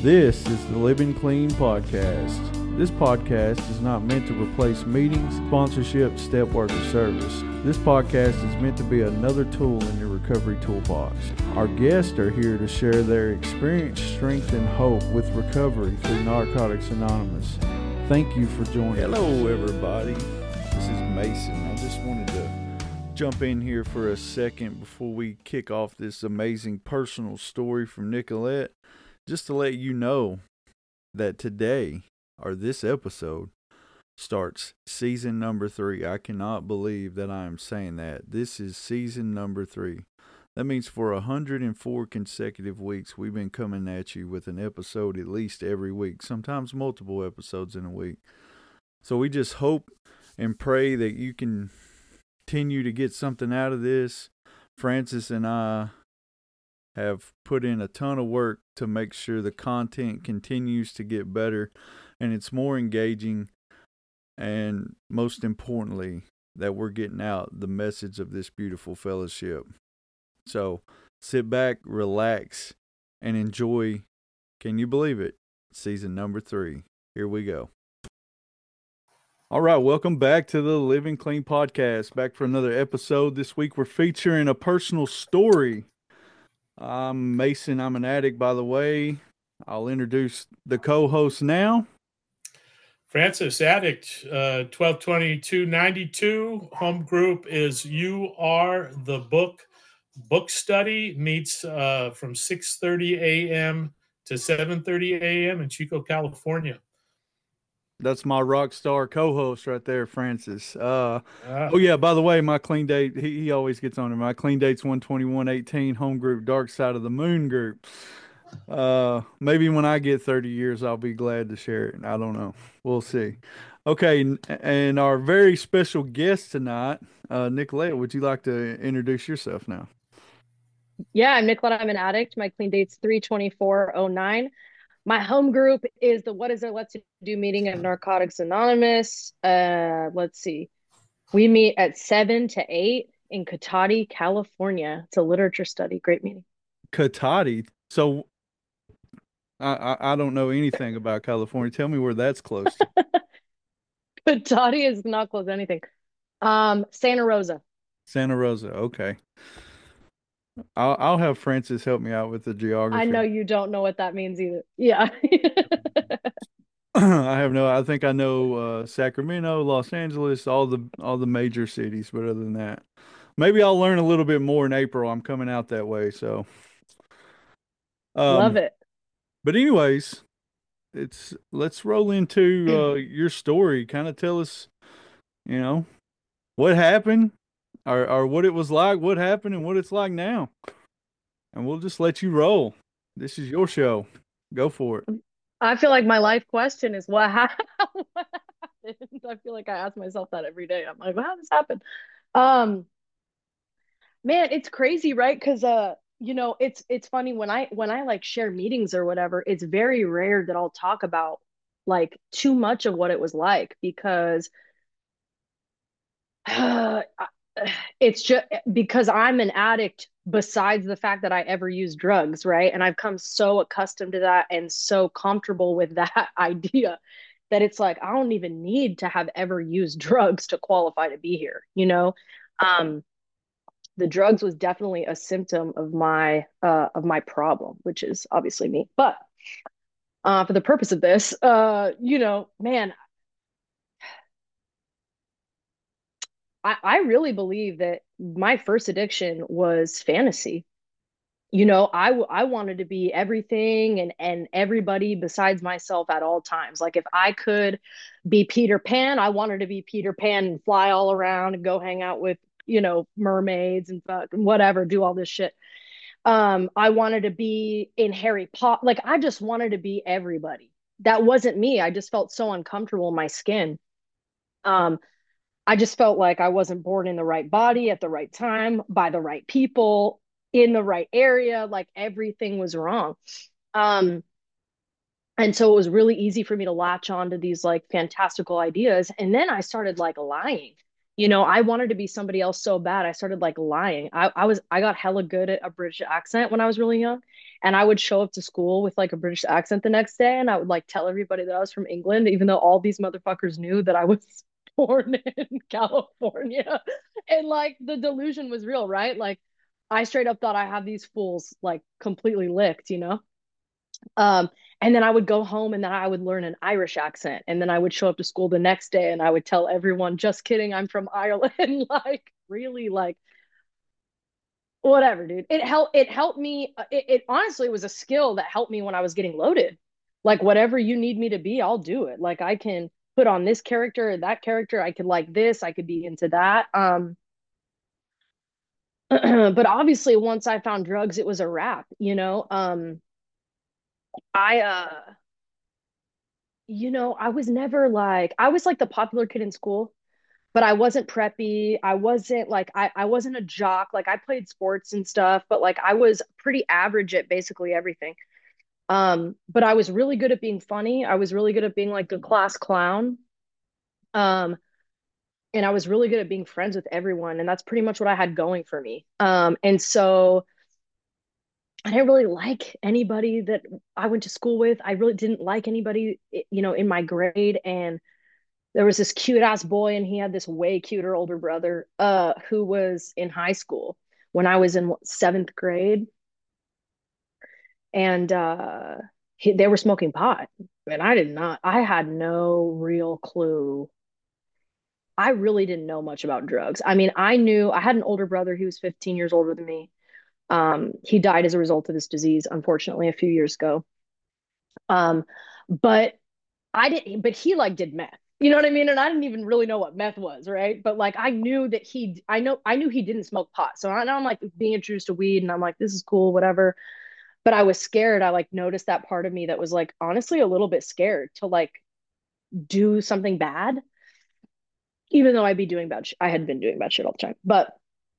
This is the Living Clean Podcast. This podcast is not meant to replace meetings, sponsorship, step work, or service. This podcast is meant to be another tool in your recovery toolbox. Our guests are here to share their experience, strength, and hope with recovery through Narcotics Anonymous. Thank you for joining. Hello, everybody. This is Mason. I just wanted to jump in here for a second before we kick off this amazing personal story from Nicolette, just to let you know that today, or this episode, starts season number 3. I cannot believe that I am saying that. This is season number 3. That means for 104 consecutive weeks, we've been coming at you with an episode at least every week, sometimes multiple episodes in a week. So we just hope and pray that you can continue to get something out of this. Francis and I have put in a ton of work to make sure the content continues to get better and it's more engaging, and most importantly, that we're getting out the message of this beautiful fellowship. So sit back, relax, and enjoy. Can you believe it? Season number 3. Here we go. All right, welcome back to the Living Clean Podcast. Back for another episode. This week we're featuring a personal story. I'm Mason. I'm an addict, by the way. I'll introduce the co-host now. Francis, addict, 12/22/92. Home group is You Are the Book. Book study meets from 6:30 a.m. to 7:30 a.m. in Chico, California. That's my rock star co-host right there, Francis. Oh yeah, by the way, my clean date, he always gets on it. My clean date's 1/21/18, home group, Dark Side of the Moon group. Maybe when I get 30 years, I'll be glad to share it. I don't know. We'll see. Okay, and our very special guest tonight, Nicolette, would you like to introduce yourself now? Yeah, I'm Nicolette. I'm an addict. My clean date's 3/24/09. My home group is the What Is There Left to Do meeting of Narcotics Anonymous. Let's see. We meet at 7 to 8 in Cotati, California. It's a literature study. Great meeting. Cotati. So I don't know anything about California. Tell me where that's close to. Cotati is not close to anything. Santa Rosa. Santa Rosa. Okay. I'll have Francis help me out with the geography. I know you don't know what that means either. Yeah. I think I know Sacramento, Los Angeles, all the major cities, but other than that, maybe I'll learn a little bit more in April. I'm coming out that way, so love it. But anyways, let's roll into your story. Kind of tell us, what happened, or what it was like, what happened, and what it's like now, and we'll just let you roll. This is your show. Go for it. I feel like my life question is what happened? I feel like I ask myself that every day. I'm like, how did this happen? Man, it's crazy, right? Because it's funny when I like share meetings or whatever, it's very rare that I'll talk about like too much of what it was like, because it's just because I'm an addict, besides the fact that I ever used drugs, right? And I've come so accustomed to that and so comfortable with that idea that it's like I don't even need to have ever used drugs to qualify to be here, the drugs was definitely a symptom of my problem, which is obviously me. But for the purpose of this, man, I really believe that my first addiction was fantasy. I wanted to be everything and everybody besides myself at all times. Like if I could be Peter Pan, I wanted to be Peter Pan and fly all around and go hang out with, mermaids and whatever, do all this shit. I wanted to be in Harry Potter. Like I just wanted to be everybody. That wasn't me. I just felt so uncomfortable in my skin. I just felt like I wasn't born in the right body at the right time by the right people in the right area. Like everything was wrong. And so it was really easy for me to latch on to these like fantastical ideas. And then I started like lying I wanted to be somebody else so bad. I started like lying. I got hella good at a British accent when I was really young. And I would show up to school with like a British accent the next day and I would like tell everybody that I was from England, even though all these motherfuckers knew that I was born in California. And like the delusion was real, right? Like I straight up thought I had these fools like completely licked. Um, and then I would go home and then I would learn an Irish accent. And then I would show up to school the next day and I would tell everyone, just kidding, I'm from Ireland. Like, really, like, whatever, dude. It helped me. It honestly was a skill that helped me when I was getting loaded. Like, whatever you need me to be, I'll do it. Like, I can put on this character or that character. I could like this, I could be into that. But obviously once I found drugs, it was a wrap. I I was never like I was like the popular kid in school, but I wasn't preppy. I wasn't like I wasn't a jock. Like I played sports and stuff, but like I was pretty average at basically everything. But I was really good at being funny. I was really good at being like the class clown. Um, and I was really good at being friends with everyone, and that's pretty much what I had going for me. And so I didn't really like anybody that I went to school with. I really didn't like anybody, in my grade. And there was this cute ass boy and he had this way cuter older brother who was in high school when I was in seventh grade. And they were smoking pot. And I had no real clue. I really didn't know much about drugs. I mean, I had an older brother. He was 15 years older than me. He died as a result of this disease, unfortunately, a few years ago. Um, but but he like did meth. You know what I mean? And I didn't even really know what meth was, right? But like I knew he didn't smoke pot. So now I'm like being introduced to weed and I'm like, this is cool, whatever. But I was scared. I like noticed that part of me that was like honestly a little bit scared to like do something bad, even though I had been doing bad shit all the time. But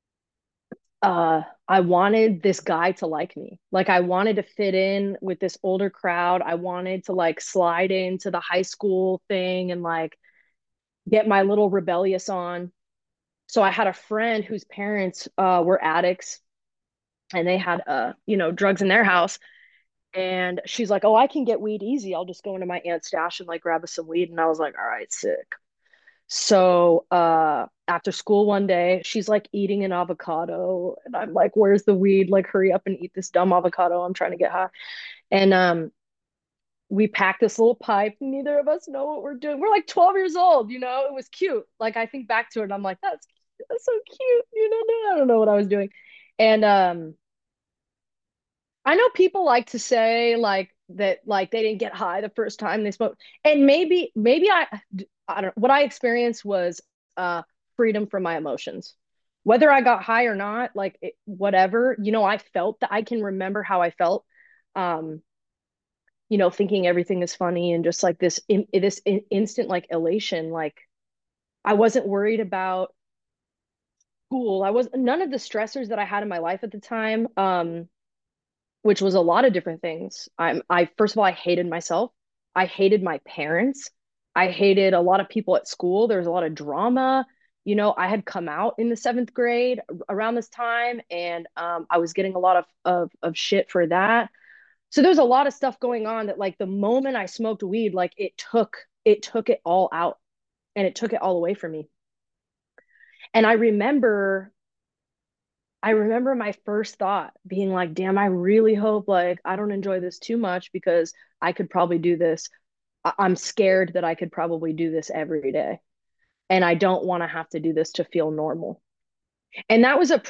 I wanted this guy to like me. Like I wanted to fit in with this older crowd. I wanted to like slide into the high school thing and like get my little rebellious on. So I had a friend whose parents were addicts and they had drugs in their house. And she's like, "Oh, I can get weed easy. I'll just go into my aunt's stash and like grab us some weed." And I was like, "All right, sick." So after school one day, she's like eating an avocado, and I'm like, "Where's the weed? Like, hurry up and eat this dumb avocado. I'm trying to get high." And we packed this little pipe. Neither of us know what we're doing. We're like 12 years old, It was cute. Like I think back to it, and I'm like, that's so cute. No, I don't know what I was doing. And I know people like to say like that, like they didn't get high the first time they smoked, and maybe I don't. What I experienced was freedom from my emotions. Whether I got high or not, like whatever, I felt that I can remember how I felt. Um, thinking everything is funny and just like instant like elation. Like I wasn't worried about school. I was none of the stressors that I had in my life at the time, which was a lot of different things. I first of all, I hated myself. I hated my parents. I hated a lot of people at school. There was a lot of drama. I had come out in the seventh grade around this time, and I was getting a lot of shit for that. So there's a lot of stuff going on that like the moment I smoked weed, like it took it all out and it took it all away from me. And I remember my first thought being like, damn, I really hope like I don't enjoy this too much because I could probably do this. I'm scared that I could probably do this every day. And I don't want to have to do this to feel normal. And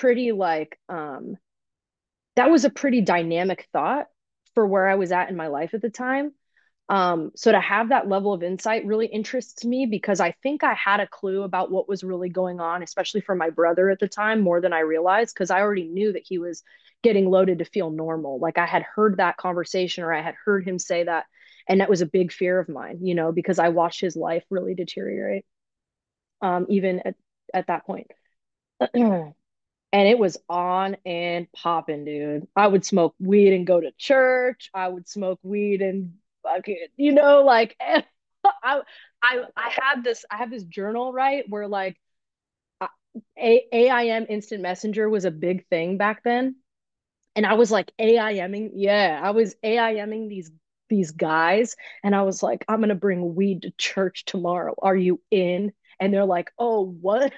that was a pretty dynamic thought for where I was at in my life at the time. So to have that level of insight really interests me because I think I had a clue about what was really going on, especially for my brother at the time, more than I realized, because I already knew that he was getting loaded to feel normal. Like I had heard that conversation or I had heard him say that. And that was a big fear of mine, because I watched his life really deteriorate, even at that point. And it was on and popping, dude. I would smoke weed and go to church. I would smoke weed and fucking, like I have this journal, right? Where like AIM Instant Messenger was a big thing back then. And I was like AIMing, yeah, I was AIMing these guys, and I was like, I'm gonna bring weed to church tomorrow. Are you in? And they're like, oh, what?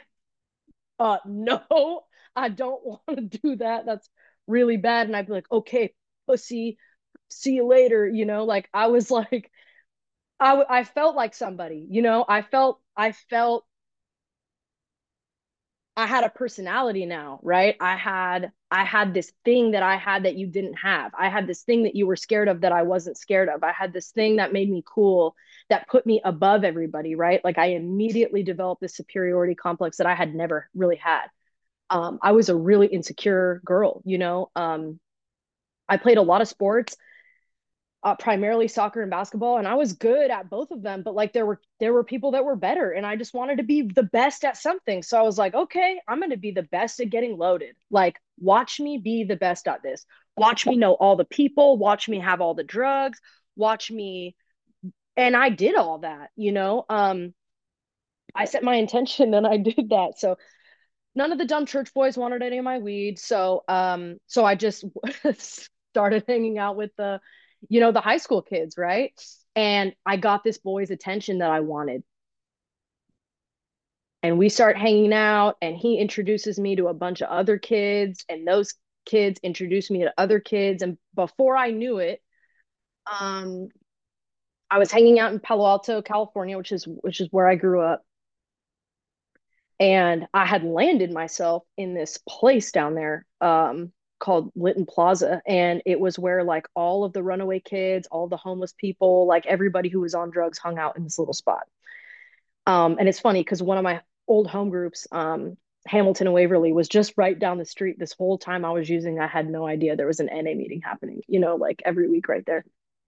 No, I don't want to do that. That's really bad. And I'd be like, okay, pussy, see you later. Like I was like, I felt like somebody, I felt I had a personality now, right? I had this thing that I had that you didn't have. I had this thing that you were scared of that I wasn't scared of. I had this thing that made me cool, that put me above everybody, right? Like I immediately developed this superiority complex that I had never really had. I was a really insecure girl, I played a lot of sports, primarily soccer and basketball, and I was good at both of them. But like there were people that were better, and I just wanted to be the best at something. So I was like, okay, I'm going to be the best at getting loaded. Like, watch me be the best at this. Watch me know all the people. Watch me have all the drugs. Watch me, and I did all that. I set my intention and I did that. So none of the dumb church boys wanted any of my weed. So I just started hanging out with the high school kids, right? And I got this boy's attention that I wanted. And we start hanging out, and he introduces me to a bunch of other kids, and those kids introduced me to other kids. And before I knew it, um, I was hanging out in Palo Alto, California, which is where I grew up. And I had landed myself in this place down there, called Linton Plaza, and it was where like all of the runaway kids, all the homeless people, like everybody who was on drugs hung out in this little spot. And it's funny because one of my old home groups, Hamilton and Waverly, was just right down the street. This whole time I was using, I had no idea there was an NA meeting happening, like every week right there.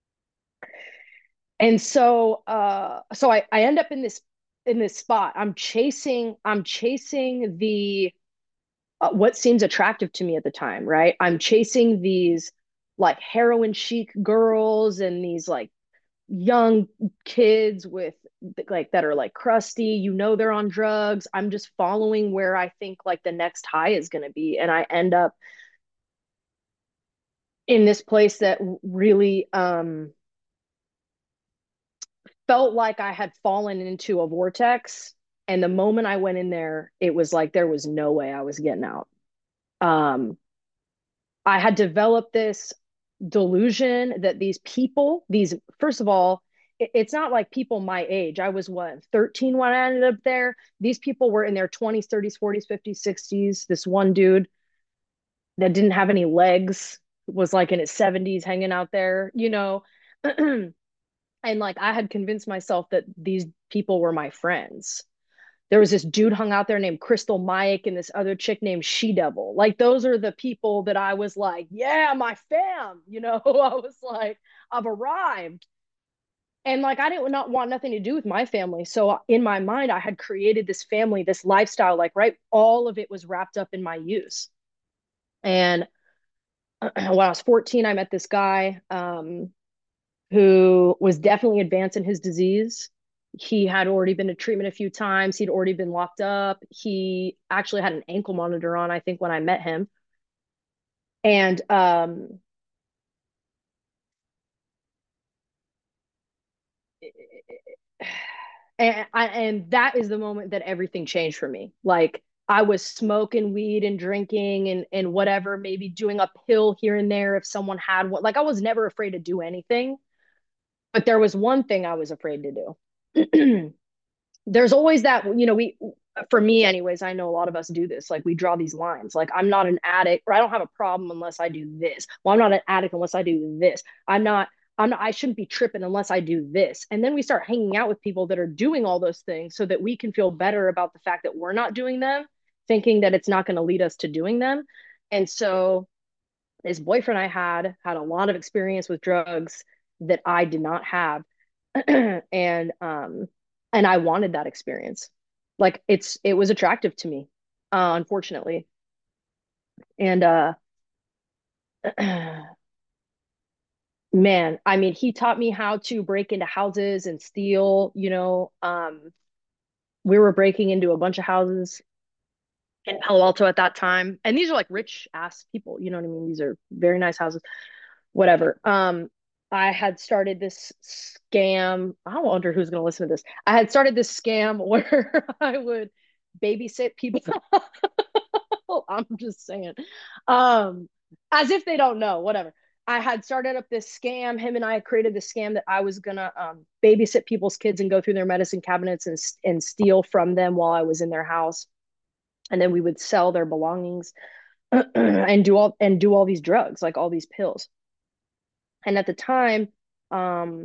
And so I end up in this spot. I'm chasing the what seems attractive to me at the time, right? I'm chasing these like heroin chic girls and these like young kids with like that are like crusty, they're on drugs. I'm just following where I think like the next high is going to be, and I end up in this place that really felt like I had fallen into a vortex. And the moment I went in there, it was like there was no way I was getting out. Um, I had developed this delusion that these people, first of all, it's not like people my age. I was what, 13 when I ended up there. These people were in their 20s, 30s, 40s, 50s, 60s. This one dude that didn't have any legs was like in his 70s hanging out there, and like I had convinced myself that these people were my friends. There was this dude hung out there named Crystal Mike and this other chick named She Devil. Like those are the people that I was like, yeah, my fam. I was like, I've arrived. And like I didn't not want nothing to do with my family. So in my mind, I had created this family, this lifestyle, like right, all of it was wrapped up in my use. And when I was 14, I met this guy, who was definitely advanced in his disease. He had already been to treatment a few times. He'd already been locked up. He actually had an ankle monitor on, I think, when I met him. And and that is the moment that everything changed for me. Like I was smoking weed and drinking and whatever, maybe doing a pill here and there if someone had one. Like I was never afraid to do anything, but there was one thing I was afraid to do. There's always that, we, for me anyways, I know a lot of us do this. Like we draw these lines. Like I'm not an addict, or I don't have a problem unless I do this. Well, I'm not an addict unless I do this. I shouldn't be tripping unless I do this. And then we start hanging out with people that are doing all those things so that we can feel better about the fact that we're not doing them, thinking that it's not going to lead us to doing them. And so this boyfriend I had a lot of experience with drugs that I did not have. and and I wanted that experience. Like it was attractive to me, unfortunately. And man, I mean, he taught me how to break into houses and steal. We were breaking into a bunch of houses. in Palo Alto at that time. And these are like rich ass people, you know what I mean? These are very nice houses, whatever. I had started this scam. I wonder who's going to listen to this. I had started this scam where I would babysit people. I'm just saying. Um, as if they don't know, whatever. I had started up this scam. Him and I had created this scam that I was gonna babysit people's kids and go through their medicine cabinets and steal from them while I was in their house, and then we would sell their belongings and do all these drugs, like all these pills. And at the time, um,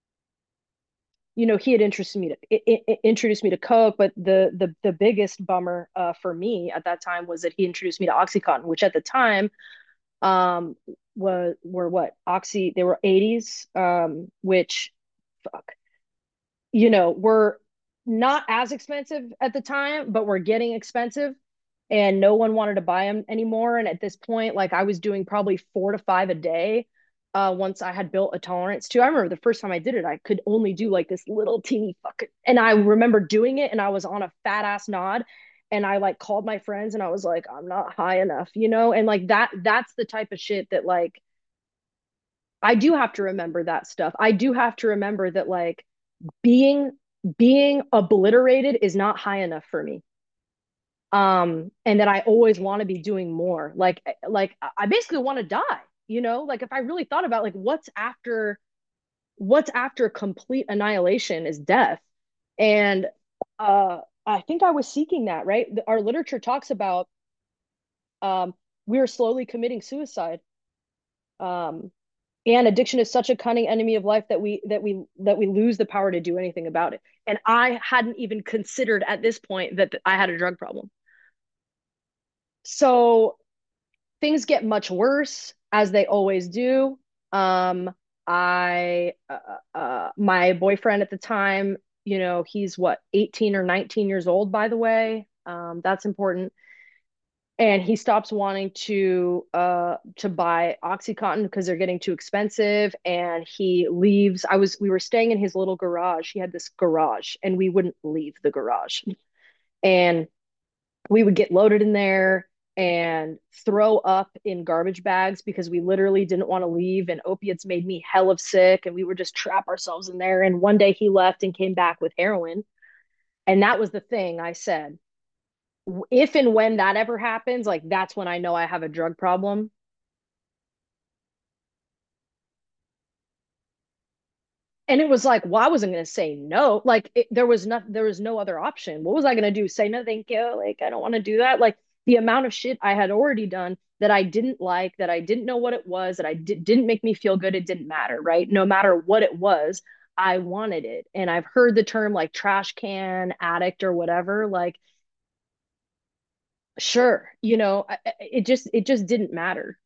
he had introduced me to coke, but the biggest bummer for me at that time was that he introduced me to OxyContin, which at the time um were what oxy they were 80s, which fuck, were not as expensive at the time, but were getting expensive, and no one wanted to buy them anymore. And at this point, like, I was doing probably 4 to 5 a day. Once I had built a tolerance to, I remember the first time I did it, I could only do like this little teeny fucking, and I remember doing it and I was on a fat ass nod, and I like called my friends and I was like, I'm not high enough, and like that's the type of shit that, like, I do have to remember that stuff. I do have to remember that, like, being being obliterated is not high enough for me. And that I always want to be doing more. Like I basically want to die, like, if I really thought about, like, what's after complete annihilation is death. And I think I was seeking that, right? Our literature talks about we are slowly committing suicide. Um and addiction is such a cunning enemy of life that we lose the power to do anything about it. And I hadn't even considered at this point that I had a drug problem. So things get much worse, as they always do. I My boyfriend at the time, he's what, 18 or 19 years old, by the way. That's important. And he stops wanting to buy OxyContin because they're getting too expensive, and he leaves. We were staying in his little garage. He had this garage, and we wouldn't leave the garage. And we would get loaded in there and throw up in garbage bags because we literally didn't want to leave, and opiates made me hell of sick, and we would just trap ourselves in there. And one day he left and came back with heroin. And that was the thing I said, if and when that ever happens, like, that's when I know I have a drug problem. And it was like, well, I wasn't going to say no. Like, there was no other option. What was I going to do? Say no, thank you. Like, I don't want to do that. Like, the amount of shit I had already done that I didn't like, that I didn't know what it was, that didn't make me feel good. It didn't matter, right? No matter what it was, I wanted it. And I've heard the term like trash can addict or whatever. Like, sure, it just didn't matter.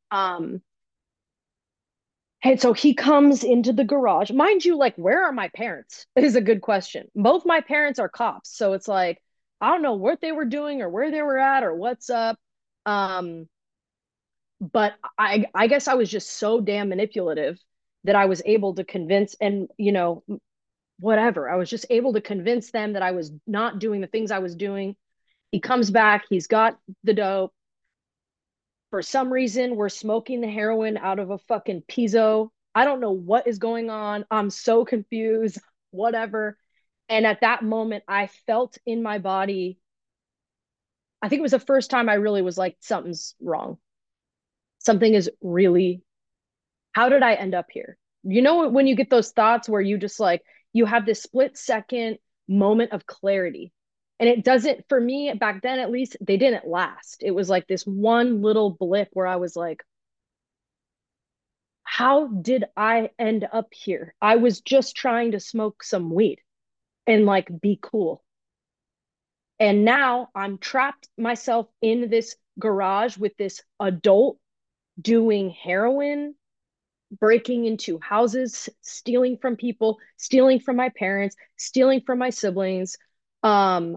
And so he comes into the garage. Mind you, like, where are my parents? Is a good question. Both my parents are cops. So it's like, I don't know what they were doing or where they were at or what's up. Um, but I guess I was just so damn manipulative that I was able to convince, and, whatever. I was just able to convince them that I was not doing the things I was doing. He comes back, he's got the dope. For some reason, we're smoking the heroin out of a fucking piezo. I don't know what is going on. I'm so confused, whatever. And at that moment, I felt in my body, I think it was the first time I really was like, something's wrong. Something is really, how did I end up here? When you get those thoughts where you just, like, you have this split second moment of clarity. And it doesn't, for me back then, at least, they didn't last. It was like this one little blip where I was like, how did I end up here? I was just trying to smoke some weed and, like, be cool. And now I'm trapped myself in this garage with this adult doing heroin, breaking into houses, stealing from people, stealing from my parents, stealing from my siblings, um,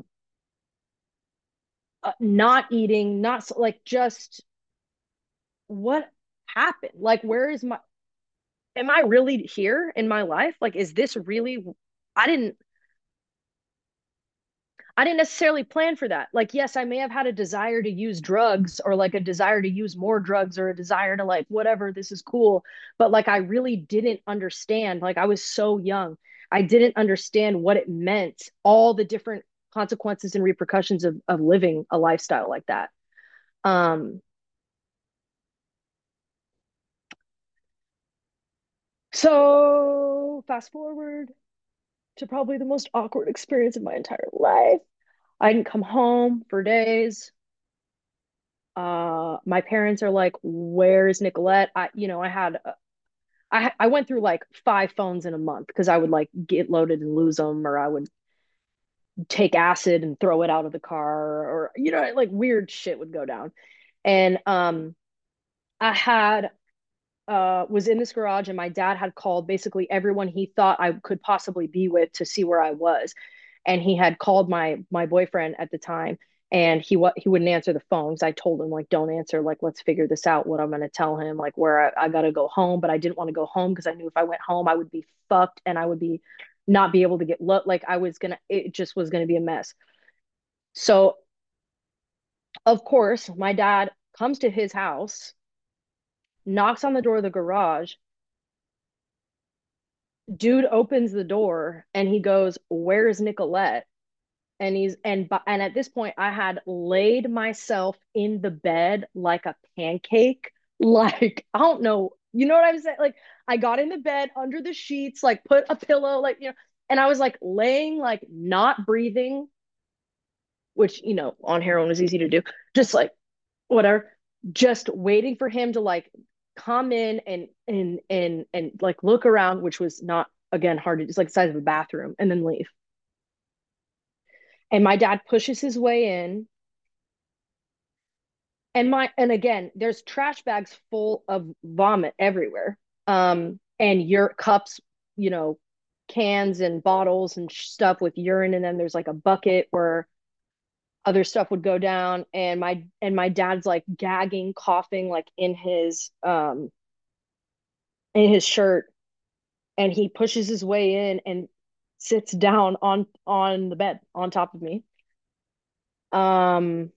not eating, not like, just what happened? Like, where is my, am I really here in my life? Like, is this really, I didn't, I didn't necessarily plan for that. Like, yes, I may have had a desire to use drugs or like a desire to use more drugs or a desire to like, whatever, this is cool. But like, I really didn't understand. Like, I was so young. I didn't understand what it meant, all the different consequences and repercussions of living a lifestyle like that. Um, so fast forward to probably the most awkward experience of my entire life. I didn't come home for days. My parents are like, "Where's Nicolette?" I went through like 5 phones in a month because I would like get loaded and lose them, or I would take acid and throw it out of the car, or like weird shit would go down. And I had was in this garage, and my dad had called basically everyone he thought I could possibly be with to see where I was. And he had called my boyfriend at the time, and he wouldn't answer the phone because I told him like, don't answer, like let's figure this out, what I'm going to tell him, like where I got to go home. But I didn't want to go home because I knew if I went home I would be fucked, and I would be not be able to get like I was gonna, it just was going to be a mess. So of course my dad comes to his house, knocks on the door of the garage. Dude opens the door and he goes, "Where's Nicolette?" And at this point I had laid myself in the bed like a pancake. Like, I don't know, you know what I'm saying? Like, I got in the bed under the sheets, like put a pillow, like, and I was like laying, like not breathing, which, on heroin was easy to do. Just like whatever, just waiting for him to like come in and like look around, which was not, again, hard to, just like the size of a bathroom, and then leave. And my dad pushes his way in, and again, there's trash bags full of vomit everywhere. And your cups, you know, cans and bottles and stuff with urine in them. There's like a bucket where other stuff would go down, and my dad's like gagging, coughing, like in his shirt, and he pushes his way in and sits down on the bed on top of me. Um,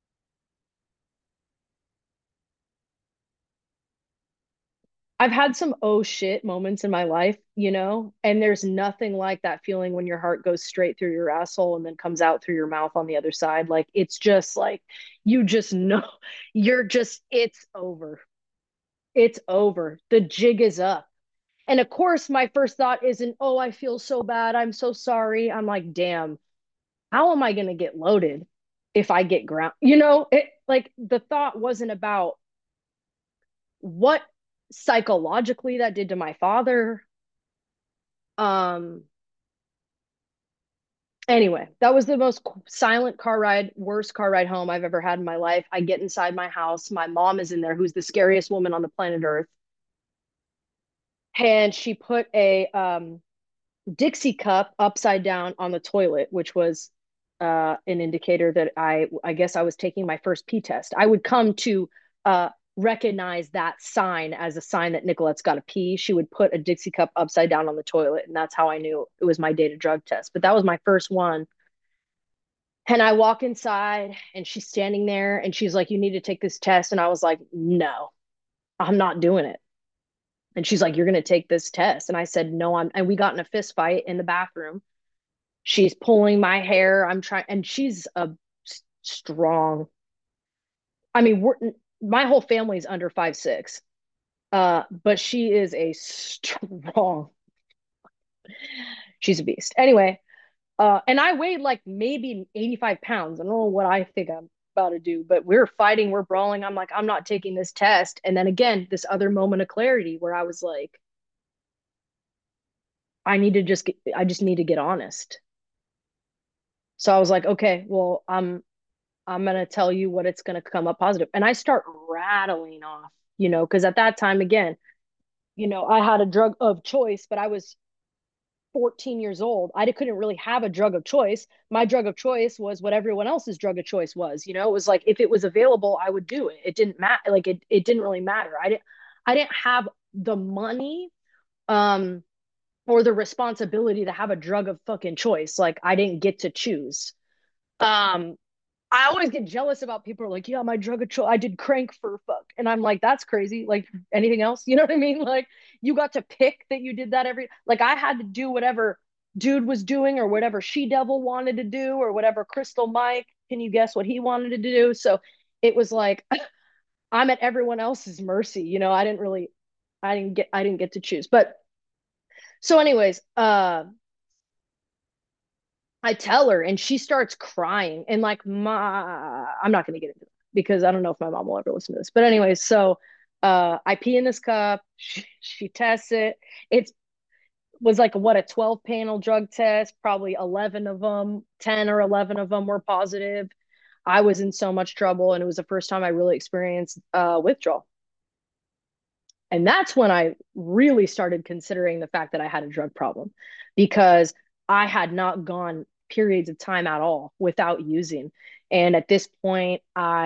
I've had some oh shit moments in my life, and there's nothing like that feeling when your heart goes straight through your asshole and then comes out through your mouth on the other side. Like, it's just like you just know it's over. It's over. The jig is up. And of course, my first thought isn't, "Oh, I feel so bad. I'm so sorry." I'm like, "Damn, how am I going to get loaded if I get ground?" It, like, the thought wasn't about what psychologically that did to my father. Um, anyway, that was the most silent car ride, worst car ride home I've ever had in my life. I get inside my house. My mom is in there, who's the scariest woman on the planet Earth. And she put a Dixie cup upside down on the toilet, which was an indicator that I guess I was taking my first pee test. I would come to recognize that sign as a sign that Nicolette's got to pee. She would put a Dixie cup upside down on the toilet, and that's how I knew it was my data drug test. But that was my first one. And I walk inside, and she's standing there, and she's like, "You need to take this test." And I was like, "No, I'm not doing it." And she's like, "You're going to take this test." And I said, "No, I'm," and we got in a fist fight in the bathroom. She's pulling my hair. I'm trying, and she's a strong. I mean, my whole family's under 5'6", but she is a strong. She's a beast. Anyway, and I weighed like maybe 85 pounds. I don't know what I think I'm about to do, but we're fighting, we're brawling. I'm like, "I'm not taking this test." And then again, this other moment of clarity where I was like, I just need to get honest. So I was like, "Okay, well, I'm going to tell you what it's going to come up positive." And I start rattling off, because at that time, again, I had a drug of choice, but I was 14 years old. I couldn't really have a drug of choice. My drug of choice was what everyone else's drug of choice was. It was like, if it was available, I would do it. It didn't matter. Like, it didn't really matter. I didn't have the money, um, or the responsibility to have a drug of fucking choice. Like, I didn't get to choose. Um, I always get jealous about people who are like, yeah, my drug of choice, I did crank for fuck. And I'm like, that's crazy. Like anything else? You know what I mean? Like you got to pick that you did that like I had to do whatever dude was doing or whatever She Devil wanted to do or whatever Crystal Mike, can you guess what he wanted to do? So it was like I'm at everyone else's mercy. You know, I didn't get to choose. But so anyways, I tell her and she starts crying and like I'm not going to get into that because I don't know if my mom will ever listen to this. But anyways, so I pee in this cup. She tests it. It was like what, a 12 panel drug test, probably 11 of them, 10 or 11 of them were positive. I was in so much trouble and it was the first time I really experienced withdrawal. And that's when I really started considering the fact that I had a drug problem because I had not gone periods of time at all without using. And at this point,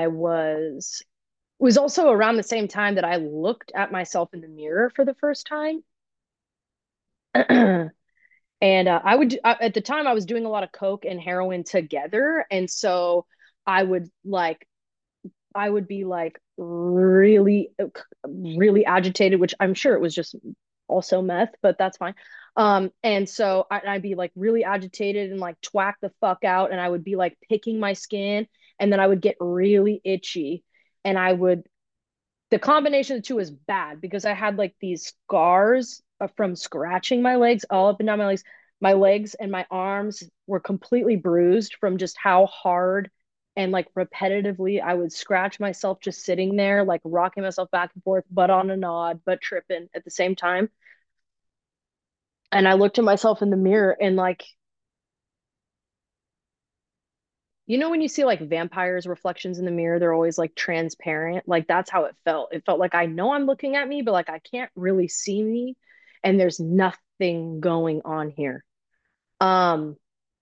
it was also around the same time that I looked at myself in the mirror for the first time. And at the time, I was doing a lot of coke and heroin together. And so I would like I would be like really, really agitated, which I'm sure it was just also meth, but that's fine. And so I'd be like really agitated and like twack the fuck out, and I would be like picking my skin, and then I would get really itchy, and the combination of the two is bad because I had like these scars from scratching my legs all up and down my legs. My legs and my arms were completely bruised from just how hard and like repetitively I would scratch myself just sitting there, like rocking myself back and forth, but on a nod, but tripping at the same time. And I looked at myself in the mirror and like, you know, when you see like vampires' reflections in the mirror, they're always like transparent. Like that's how it felt. It felt like I know I'm looking at me, but like I can't really see me, and there's nothing going on here. Um,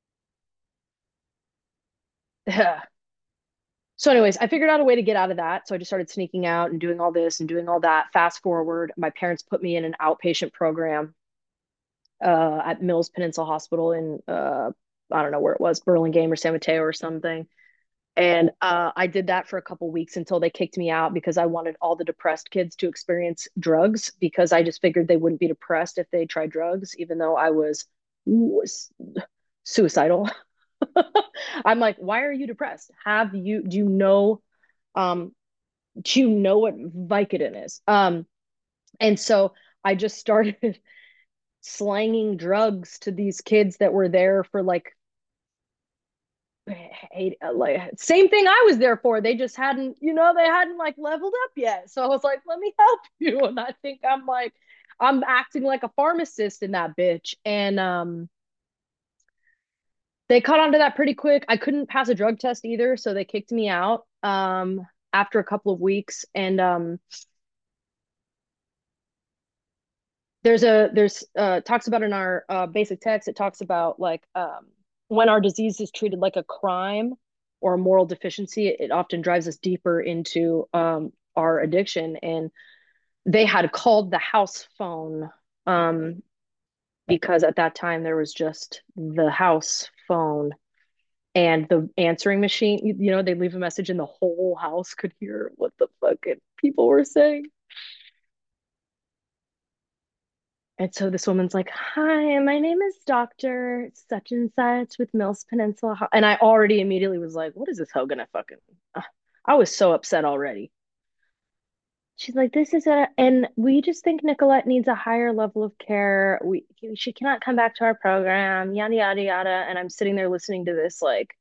so, anyways, I figured out a way to get out of that. So I just started sneaking out and doing all this and doing all that. Fast forward, my parents put me in an outpatient program at Mills Peninsula Hospital in I don't know where it was, Burlingame or San Mateo or something. And I did that for a couple weeks until they kicked me out because I wanted all the depressed kids to experience drugs because I just figured they wouldn't be depressed if they tried drugs, even though was suicidal. I'm like, why are you depressed? Um, do you know what Vicodin is? And so I just started slanging drugs to these kids that were there for like same thing I was there for. They just hadn't, they hadn't like leveled up yet. So I was like, let me help you. And I think I'm acting like a pharmacist in that bitch. And they caught on to that pretty quick. I couldn't pass a drug test either, so they kicked me out after a couple of weeks. And there's talks about in our basic text, it talks about like when our disease is treated like a crime or a moral deficiency, it often drives us deeper into our addiction. And they had called the house phone because at that time there was just the house phone and the answering machine. They leave a message and the whole house could hear what the fucking people were saying. And so this woman's like, hi, my name is Dr. Such and Such with Mills Peninsula. And I already immediately was like, what is this hoe gonna fucking. I was so upset already. She's like, and we just think Nicolette needs a higher level of care. She cannot come back to our program, yada, yada, yada. And I'm sitting there listening to this, like,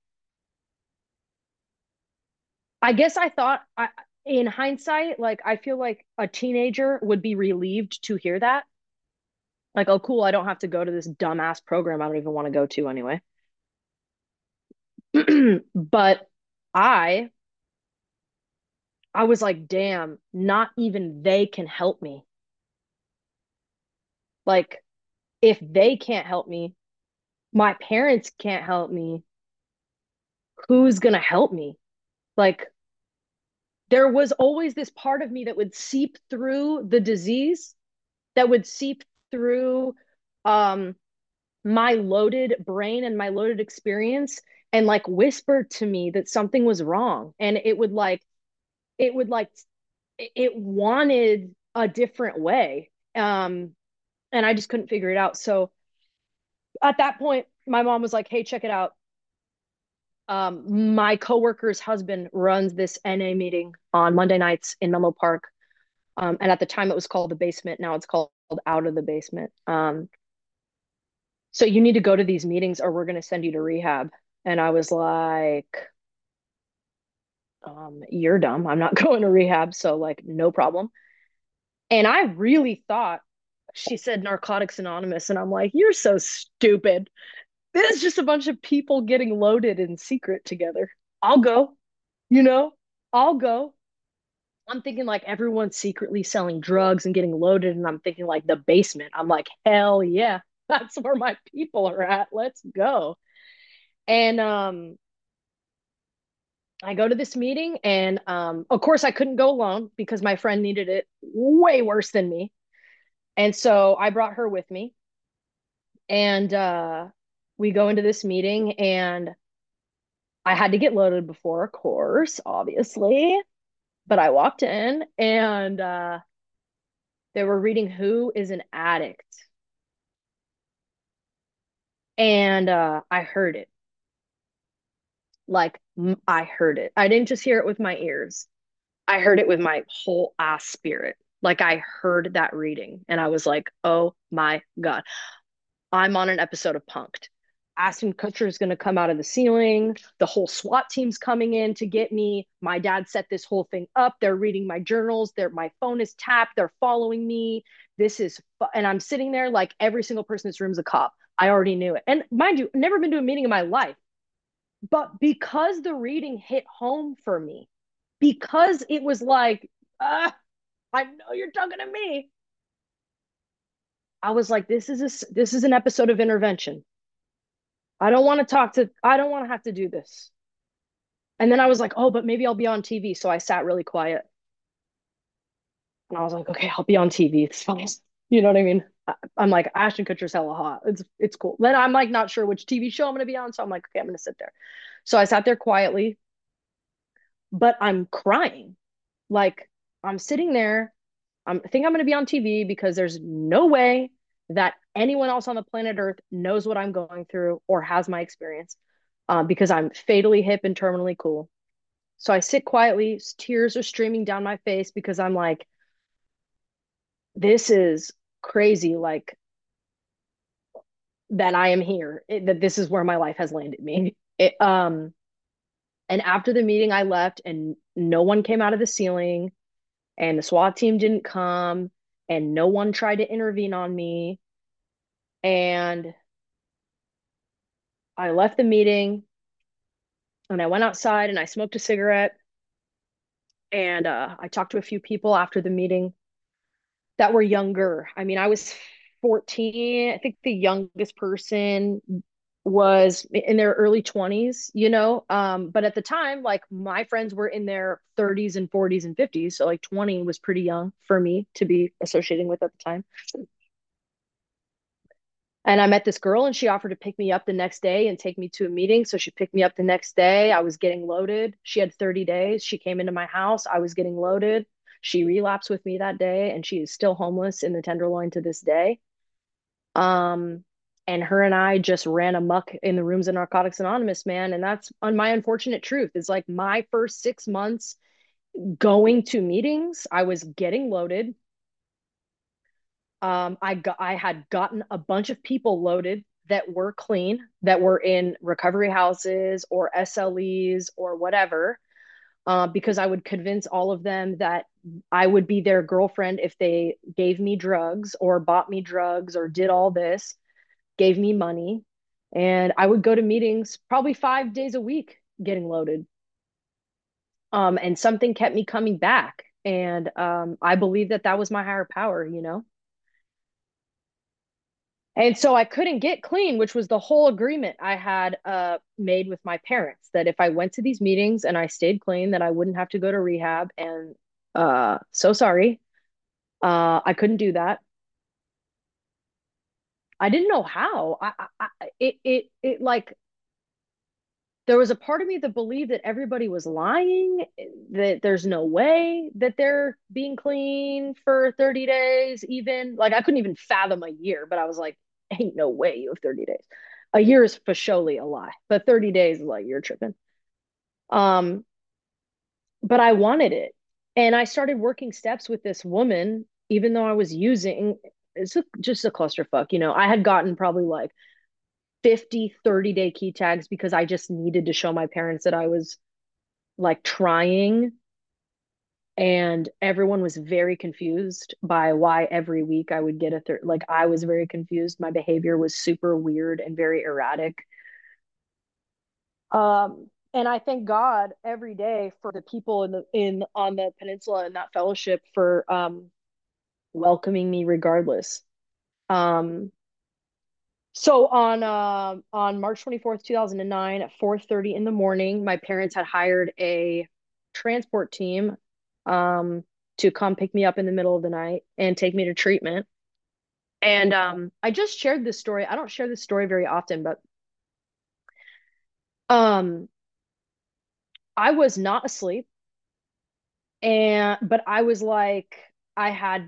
I guess in hindsight, like, I feel like a teenager would be relieved to hear that. Like, oh, cool, I don't have to go to this dumbass program I don't even want to go to anyway. But I I was like, damn, not even they can help me. Like, if they can't help me, my parents can't help me, who's gonna help me? Like, there was always this part of me that would seep through the disease, that would seep through um my loaded brain and my loaded experience and like whispered to me that something was wrong. And it would like, it wanted a different way. And I just couldn't figure it out. So at that point, my mom was like, hey, check it out. My coworker's husband runs this NA meeting on Monday nights in Menlo Park. And at the time it was called the basement. Now it's called out of the basement. So you need to go to these meetings or we're going to send you to rehab. And I was like, you're dumb. I'm not going to rehab. So like, no problem. And I really thought she said Narcotics Anonymous. And I'm like, you're so stupid. This is just a bunch of people getting loaded in secret together. I'll go, you know, I'll go. I'm thinking like everyone's secretly selling drugs and getting loaded. And I'm thinking like the basement. I'm like, hell yeah, that's where my people are at. Let's go. And I go to this meeting and of course I couldn't go alone because my friend needed it way worse than me. And so I brought her with me and we go into this meeting and I had to get loaded before, of course, obviously. But I walked in and they were reading Who is an Addict? And I heard it. Like, I heard it. I didn't just hear it with my ears. I heard it with my whole ass spirit. Like I heard that reading and I was like, oh my God, I'm on an episode of Punked. Ashton Kutcher is going to come out of the ceiling. The whole SWAT team's coming in to get me. My dad set this whole thing up. They're reading my journals. My phone is tapped. They're following me. And I'm sitting there like every single person in this room is a cop. I already knew it. And mind you, never been to a meeting in my life. But because the reading hit home for me, because it was like, I know you're talking to me. I was like, this is an episode of Intervention. I don't want to have to do this. And then I was like, oh, but maybe I'll be on TV. So I sat really quiet. And I was like, okay, I'll be on TV. It's fine. You know what I mean? I'm like, Ashton Kutcher's hella hot. It's cool. Then I'm like not sure which TV show I'm gonna be on. So I'm like, okay, I'm gonna sit there. So I sat there quietly, but I'm crying. Like I'm sitting there. I think I'm gonna be on TV because there's no way that anyone else on the planet Earth knows what I'm going through or has my experience because I'm fatally hip and terminally cool. So I sit quietly, tears are streaming down my face because I'm like, this is crazy. Like that I am here, that this is where my life has landed me. And after the meeting, I left and no one came out of the ceiling and the SWAT team didn't come and no one tried to intervene on me. And I left the meeting and I went outside and I smoked a cigarette and I talked to a few people after the meeting that were younger. I mean, I was 14. I think the youngest person was in their early 20s, you know. But at the time, like my friends were in their 30s and 40s and 50s. So like 20 was pretty young for me to be associating with at the time. And I met this girl and she offered to pick me up the next day and take me to a meeting. So she picked me up the next day. I was getting loaded. She had 30 days. She came into my house. I was getting loaded. She relapsed with me that day and she is still homeless in the Tenderloin to this day. Um, and her and I just ran amok in the rooms of Narcotics Anonymous, man. And that's on my unfortunate truth. It's like my first 6 months going to meetings, I was getting loaded. I had gotten a bunch of people loaded that were clean, that were in recovery houses or SLEs or whatever, because I would convince all of them that I would be their girlfriend if they gave me drugs or bought me drugs or did all this, gave me money. And I would go to meetings probably 5 days a week getting loaded. And something kept me coming back. And I believe that that was my higher power, you know? And so I couldn't get clean, which was the whole agreement I had made with my parents that if I went to these meetings and I stayed clean, that I wouldn't have to go to rehab. And so sorry, I couldn't do that. I didn't know how. It like there was a part of me that believed that everybody was lying, that there's no way that they're being clean for 30 days, even. Like, I couldn't even fathom a year, but I was like, ain't no way you have 30 days. A year is for surely a lie, but 30 days is like, you're tripping. Um, but I wanted it. And I started working steps with this woman, even though I was using, just a clusterfuck. I had gotten probably like 50, 30-day key tags because I just needed to show my parents that I was like trying. And everyone was very confused by why every week I would get like, I was very confused. My behavior was super weird and very erratic. And I thank God every day for the people on the peninsula in that fellowship for welcoming me regardless. Um, so on March 24th, 2009 at 4:30 in the morning, my parents had hired a transport team um to come pick me up in the middle of the night and take me to treatment. And I just shared this story. I don't share this story very often, but um I was not asleep, but I was like, I had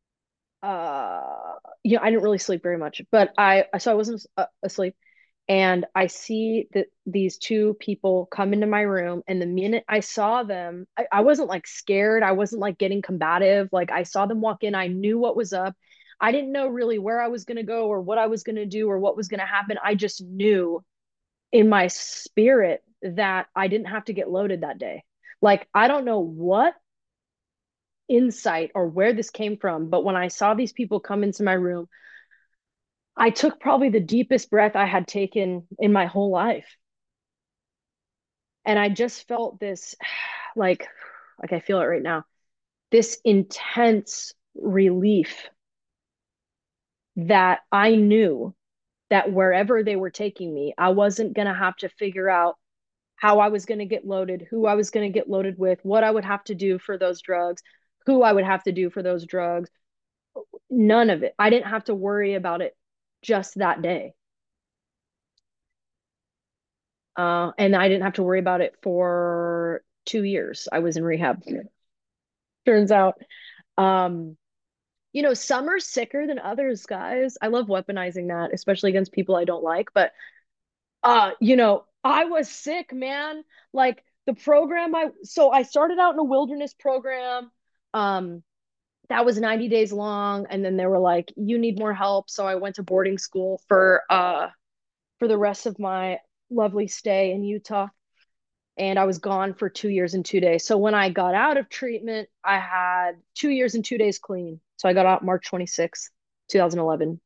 I didn't really sleep very much, but I wasn't asleep. And I see that these two people come into my room, and the minute I saw them, I wasn't like scared, I wasn't like getting combative. Like, I saw them walk in, I knew what was up. I didn't know really where I was going to go or what I was going to do or what was going to happen. I just knew in my spirit that I didn't have to get loaded that day. Like, I don't know what insight or where this came from, but when I saw these people come into my room, I took probably the deepest breath I had taken in my whole life. And I just felt this like I feel it right now, this intense relief that I knew that wherever they were taking me, I wasn't going to have to figure out how I was going to get loaded, who I was going to get loaded with, what I would have to do for those drugs, who I would have to do for those drugs. None of it. I didn't have to worry about it just that day. And I didn't have to worry about it for 2 years. I was in rehab. Turns out, um, some are sicker than others, guys. I love weaponizing that, especially against people I don't like. But I was sick, man. Like, the program I started out in a wilderness program. Um, that was 90 days long, and then they were like, you need more help. So I went to boarding school for the rest of my lovely stay in Utah. And I was gone for 2 years and 2 days. So when I got out of treatment, I had 2 years and 2 days clean. So I got out March 26th, 2011.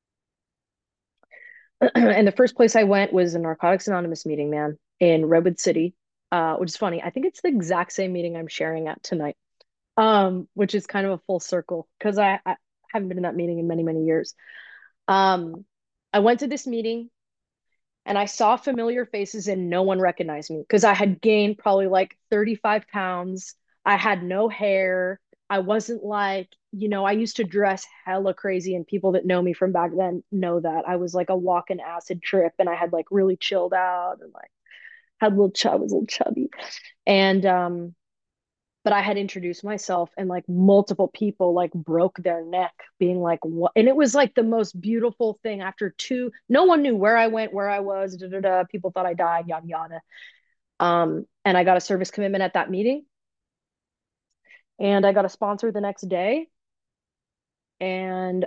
And the first place I went was a Narcotics Anonymous meeting, man, in Redwood City, which is funny. I think it's the exact same meeting I'm sharing at tonight, which is kind of a full circle because I haven't been in that meeting in many, many years. Um, I went to this meeting and I saw familiar faces and no one recognized me because I had gained probably like 35 pounds. I had no hair. I wasn't like, I used to dress hella crazy, and people that know me from back then know that I was like a walking acid trip, and I had like really chilled out and like had I was a little chubby. And but I had introduced myself, and like multiple people like broke their neck being like, what? And it was like the most beautiful thing. No one knew where I went, where I was, da, da, da. People thought I died, yada yada. And I got a service commitment at that meeting, and I got a sponsor the next day. And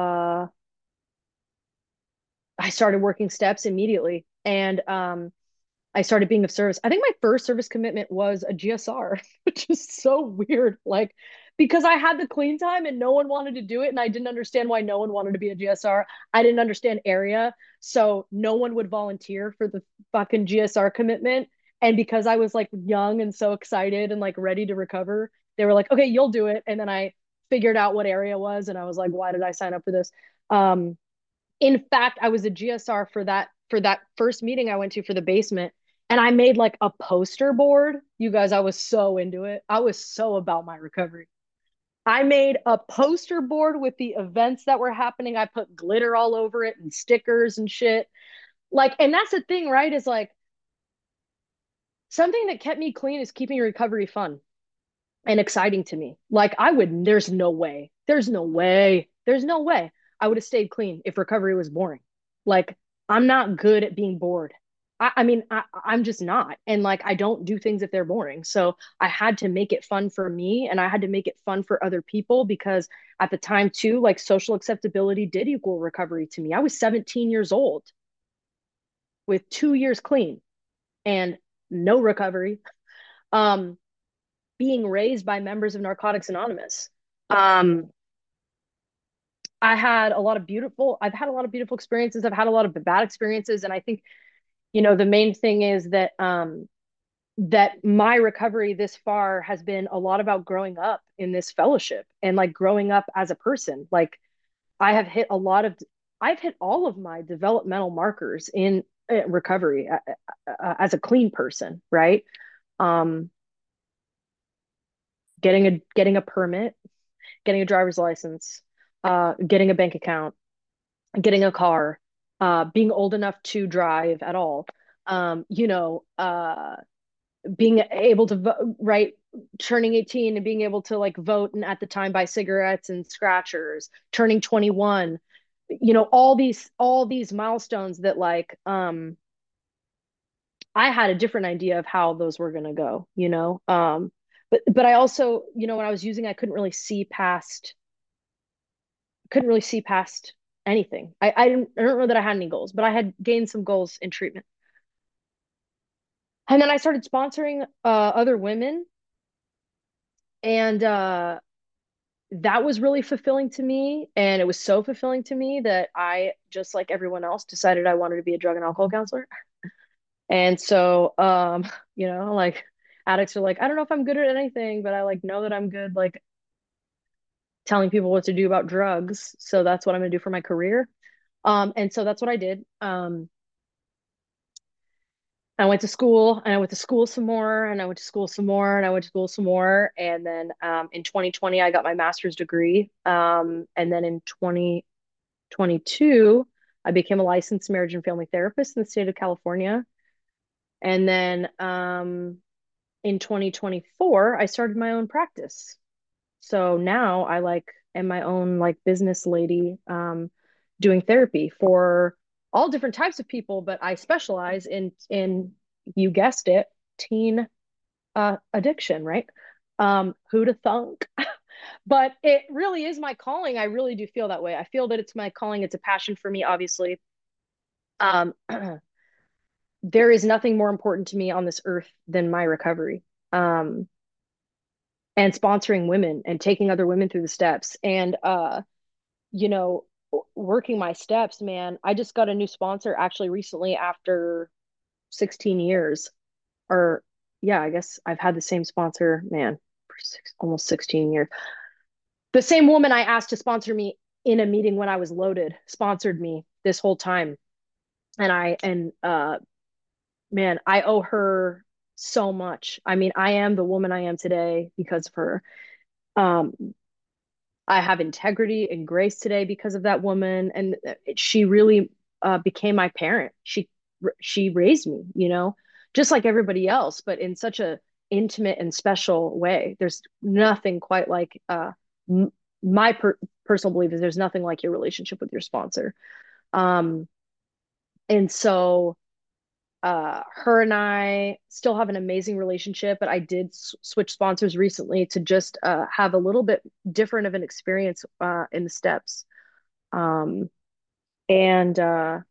I started working steps immediately. And I started being of service. I think my first service commitment was a GSR, which is so weird. Like, because I had the clean time and no one wanted to do it, and I didn't understand why no one wanted to be a GSR. I didn't understand area, so no one would volunteer for the fucking GSR commitment. And because I was like young and so excited and like ready to recover, they were like, "Okay, you'll do it." And then I figured out what area was, and I was like, "Why did I sign up for this?" Um, in fact, I was a GSR for that first meeting I went to for the basement, and I made like a poster board. You guys, I was so into it. I was so about my recovery. I made a poster board with the events that were happening. I put glitter all over it and stickers and shit. Like, and that's the thing, right? Is like, Something that kept me clean is keeping recovery fun and exciting to me. Like there's no way, there's no way I would have stayed clean if recovery was boring. Like I'm not good at being bored. I'm just not. And like, I don't do things if they're boring. So I had to make it fun for me and I had to make it fun for other people because at the time too, like social acceptability did equal recovery to me. I was 17 years old with 2 years clean and no recovery. Um, being raised by members of Narcotics Anonymous. Um, I've had a lot of beautiful experiences. I've had a lot of bad experiences. And I think, the main thing is that my recovery this far has been a lot about growing up in this fellowship and like growing up as a person. Like I have hit a lot of, I've hit all of my developmental markers in recovery as a clean person, right? Um, getting a permit, getting a driver's license, getting a bank account, getting a car, being old enough to drive at all, um, you know, uh, being able to vote, right? Turning 18 and being able to like vote and at the time buy cigarettes and scratchers, turning 21, all these milestones that like I had a different idea of how those were gonna go, but I also, when I was using, couldn't really see past anything. I don't know that I had any goals, but I had gained some goals in treatment. And then I started sponsoring other women, and that was really fulfilling to me. And it was so fulfilling to me that I, just like everyone else, decided I wanted to be a drug and alcohol counselor. And so, like addicts are like, I don't know if I'm good at anything, but I like know that I'm good, like telling people what to do about drugs. So that's what I'm gonna do for my career. And so that's what I did. I went to school and I went to school some more and I went to school some more and I went to school some more. And then in 2020, I got my master's degree. And then in 2022, I became a licensed marriage and family therapist in the state of California. And then in 2024, I started my own practice. So now I like am my own like business lady, doing therapy for all different types of people, but I specialize in you guessed it, teen addiction, right? Who'da thunk? But it really is my calling. I really do feel that way. I feel that it's my calling. It's a passion for me, obviously. Um, there is nothing more important to me on this earth than my recovery. Um, and sponsoring women and taking other women through the steps and you know working my steps, man. I just got a new sponsor actually recently after 16 years, or yeah, I guess I've had the same sponsor, man, for almost 16 years. The same woman I asked to sponsor me in a meeting when I was loaded sponsored me this whole time. And man, I owe her so much. I mean, I am the woman I am today because of her. um I have integrity and grace today because of that woman, and she really became my parent. She raised me, just like everybody else, but in such a intimate and special way. There's nothing quite like m my personal belief is there's nothing like your relationship with your sponsor. Um, and so her and I still have an amazing relationship, but I did switch sponsors recently to just have a little bit different of an experience in the steps. Um, and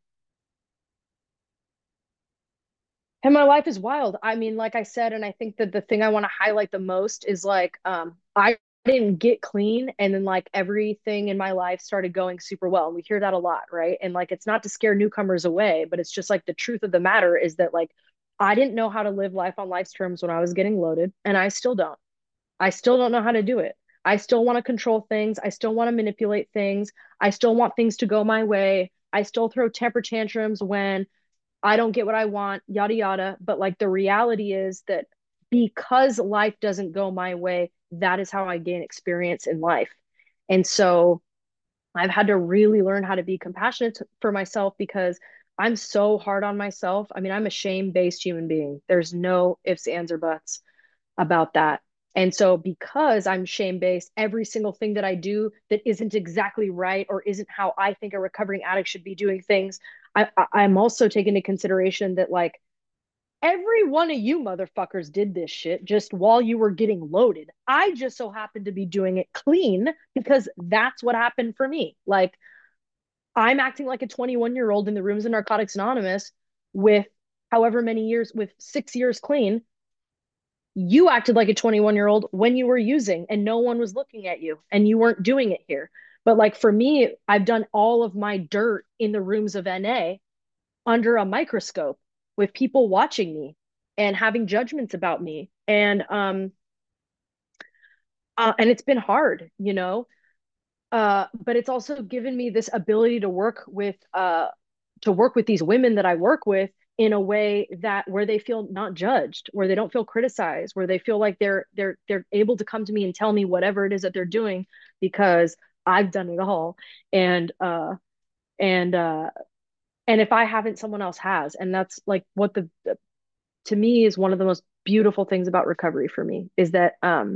and my life is wild. I mean, like I said, and I think that the thing I want to highlight the most is like I didn't get clean and then like everything in my life started going super well. And we hear that a lot, right? And like it's not to scare newcomers away, but it's just like the truth of the matter is that like I didn't know how to live life on life's terms when I was getting loaded, and I still don't. I still don't know how to do it. I still want to control things. I still want to manipulate things. I still want things to go my way. I still throw temper tantrums when I don't get what I want, yada, yada. But like the reality is that because life doesn't go my way, that is how I gain experience in life. And so I've had to really learn how to be compassionate for myself because I'm so hard on myself. I mean, I'm a shame-based human being. There's no ifs, ands, or buts about that. And so because I'm shame-based, every single thing that I do that isn't exactly right or isn't how I think a recovering addict should be doing things, I'm also taking into consideration that like every one of you motherfuckers did this shit just while you were getting loaded. I just so happened to be doing it clean because that's what happened for me. Like I'm acting like a 21-year-old in the rooms of Narcotics Anonymous with however many years, with 6 years clean. You acted like a 21-year-old when you were using and no one was looking at you and you weren't doing it here. But like for me, I've done all of my dirt in the rooms of NA under a microscope with people watching me and having judgments about me. And it's been hard, you know. But it's also given me this ability to work with these women that I work with in a way that where they feel not judged, where they don't feel criticized, where they feel like they're able to come to me and tell me whatever it is that they're doing because I've done it all. And and uh and if I haven't, someone else has. And that's like what the to me is one of the most beautiful things about recovery for me is that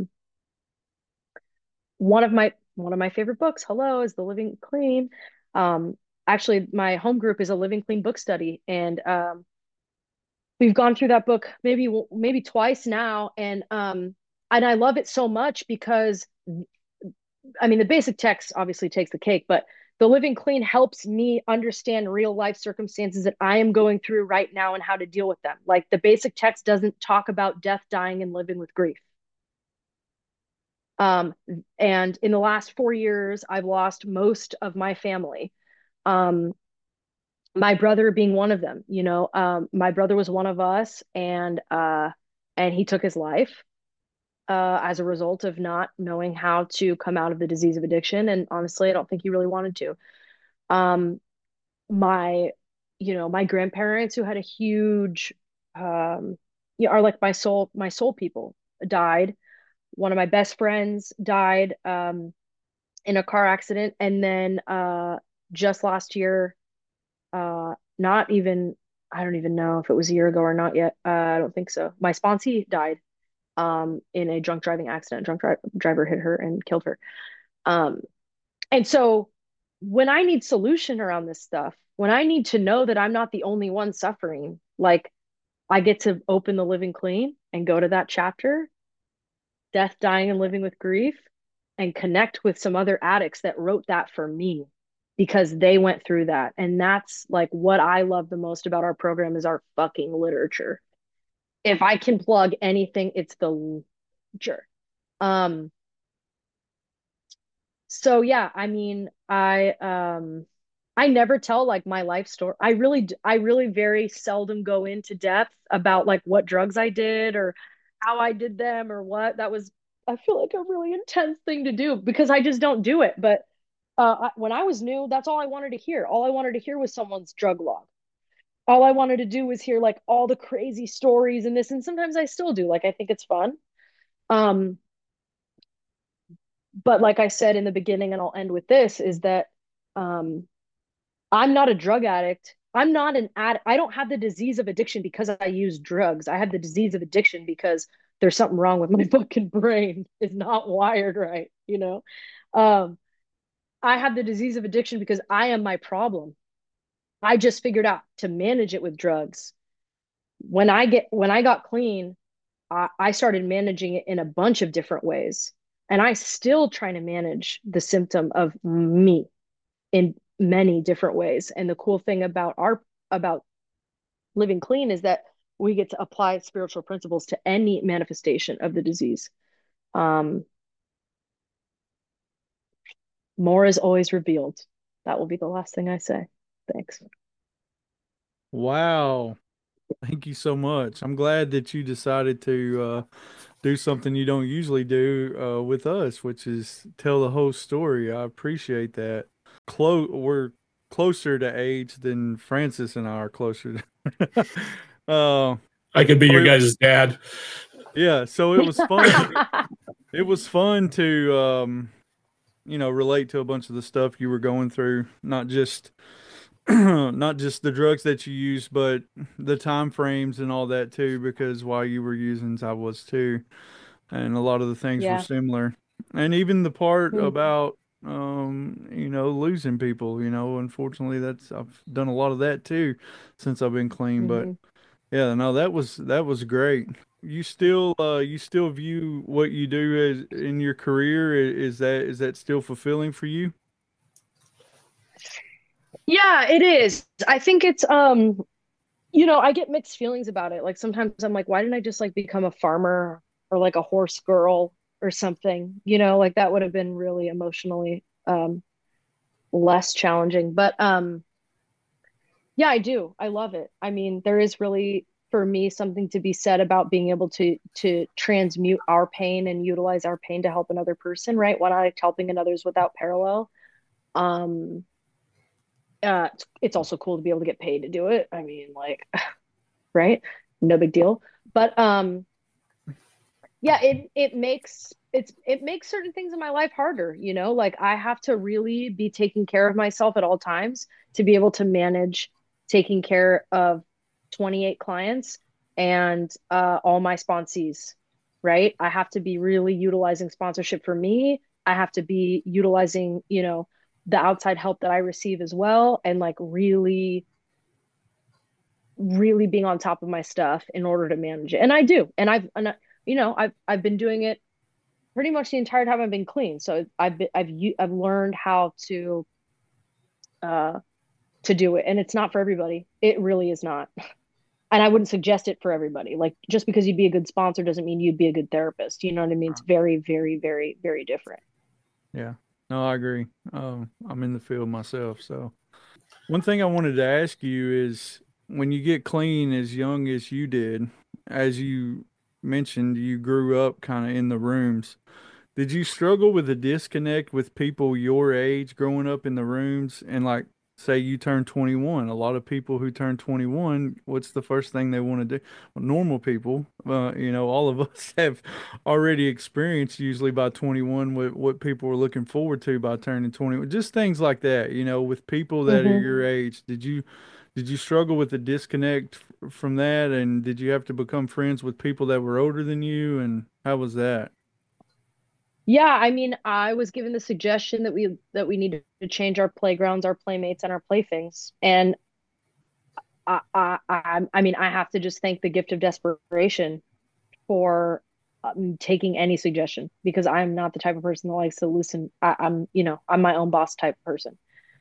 one of my favorite books, hello, is The Living Clean. Actually, my home group is a Living Clean book study, and we've gone through that book maybe twice now, and I love it so much because I mean the basic text obviously takes the cake, but The Living Clean helps me understand real life circumstances that I am going through right now and how to deal with them. Like the basic text doesn't talk about death, dying, and living with grief. Um, and in the last 4 years, I've lost most of my family. Um, my brother being one of them, you know, my brother was one of us and he took his life, as a result of not knowing how to come out of the disease of addiction. And honestly, I don't think he really wanted to. Um, my, my grandparents who had a huge, are like my soul people died. One of my best friends died in a car accident, and then just last year, not even I don't even know if it was a year ago or not yet. I don't think so. My sponsee died in a drunk driving accident. Driver hit her and killed her. Um, and so when I need solution around this stuff, when I need to know that I'm not the only one suffering, like I get to open The Living Clean and go to that chapter, death, dying, and living with grief, and connect with some other addicts that wrote that for me because they went through that. And that's like what I love the most about our program is our fucking literature. If I can plug anything, it's the literature. Um, so yeah, I mean, I never tell like my life story. I really very seldom go into depth about like what drugs I did or how I did them or what. That was, I feel like a really intense thing to do because I just don't do it. But when I was new, that's all I wanted to hear. All I wanted to hear was someone's drug log. All I wanted to do was hear like all the crazy stories and this. And sometimes I still do. Like I think it's fun. Um, but like I said in the beginning, and I'll end with this, is that um, I'm not a drug addict. I'm not an addict. I don't have the disease of addiction because I use drugs. I have the disease of addiction because there's something wrong with my fucking brain. It's not wired right, you know? Um, I have the disease of addiction because I am my problem. I just figured out to manage it with drugs. When I got clean, I started managing it in a bunch of different ways. And I still try to manage the symptom of me in many different ways. And the cool thing about living clean is that we get to apply spiritual principles to any manifestation of the disease. Um, more is always revealed. That will be the last thing I say. Thanks. Wow. Thank you so much. I'm glad that you decided to do something you don't usually do with us, which is tell the whole story. I appreciate that. We're closer to age than Francis and I are closer to. uh, I could be so your guys' dad. yeah, so it was fun. It was fun to relate to a bunch of the stuff you were going through, not just not just the drugs that you use, but the time frames and all that too, because while you were using, I was too, and a lot of the things were Yeah. similar. And even the part Mhm. about, losing people, unfortunately I've done a lot of that too since I've been clean. But Mhm. yeah, no, that was great. You still view what you do as in your career, is that still fulfilling for you? Yeah, it is. I think it's I get mixed feelings about it. Like sometimes I'm like, why didn't I just like become a farmer or like a horse girl or something? Like that would have been really emotionally less challenging. But yeah, I do. I love it. I mean, there is really for me something to be said about being able to transmute our pain and utilize our pain to help another person, right? One act helping another's without parallel. Um it's also cool to be able to get paid to do it. I mean, like, right? No big deal. But yeah, it makes certain things in my life harder, like I have to really be taking care of myself at all times to be able to manage taking care of 28 clients and all my sponsees, right? I have to be really utilizing sponsorship for me. I have to be utilizing, the outside help that I receive as well, and like really really being on top of my stuff in order to manage it. And I do. I've been doing it pretty much the entire time I've been clean. So I've learned how uh to do it, and it's not for everybody. It really is not. And I wouldn't suggest it for everybody. Like just because you'd be a good sponsor doesn't mean you'd be a good therapist. You know what I mean? It's very, very, very, very different. Yeah. No, I agree. I'm in the field myself. So one thing I wanted to ask you is, when you get clean as young as you did, as you mentioned, you grew up kind of in the rooms. Did you struggle with a disconnect with people your age growing up in the rooms? And like, say you turn 21, a lot of people who turn 21, what's the first thing they want to do? Well, normal people, all of us have already experienced usually by 21 what people were looking forward to by turning 21. Just things like that, with people that are Hmm. your age. Did you struggle with the disconnect from that? And did you have to become friends with people that were older than you? And how was that? Yeah, I mean, I was given the suggestion that we need to change our playgrounds, our playmates, and our playthings. And I mean, I have to just thank the gift of desperation for taking any suggestion, because I'm not the type of person that likes to listen. I'm my own boss type of person.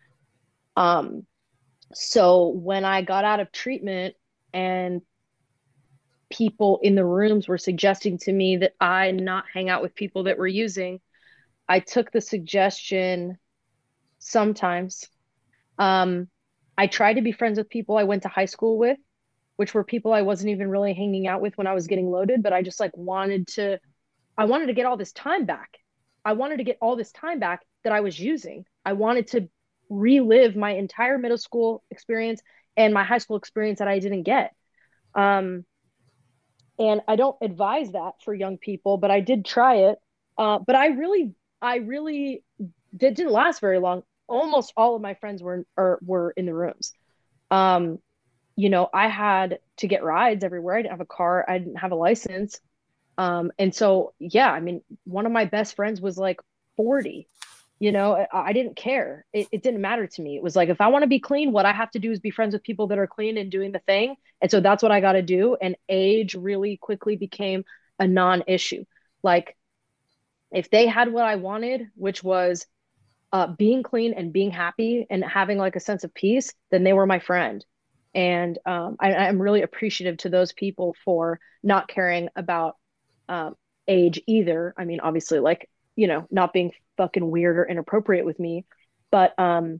Um, so when I got out of treatment and people in the rooms were suggesting to me that I not hang out with people that were using, I took the suggestion sometimes. Um, I tried to be friends with people I went to high school with, which were people I wasn't even really hanging out with when I was getting loaded, but I just like I wanted to get all this time back. I wanted to get all this time back that I was using. I wanted to relive my entire middle school experience and my high school experience that I didn't get. Um, and I don't advise that for young people, but I did try it. But I really didn't last very long. Almost all of my friends were in the rooms. Um, I had to get rides everywhere. I didn't have a car. I didn't have a license. And so, yeah, I mean, one of my best friends was like 40. I didn't care. It didn't matter to me. It was like, if I want to be clean, what I have to do is be friends with people that are clean and doing the thing. And so that's what I got to do. And age really quickly became a non-issue. Like, if they had what I wanted, which was being clean and being happy and having like a sense of peace, then they were my friend. And I'm really appreciative to those people for not caring about um, age either. I mean, obviously, like, not being fucking weird or inappropriate with me, but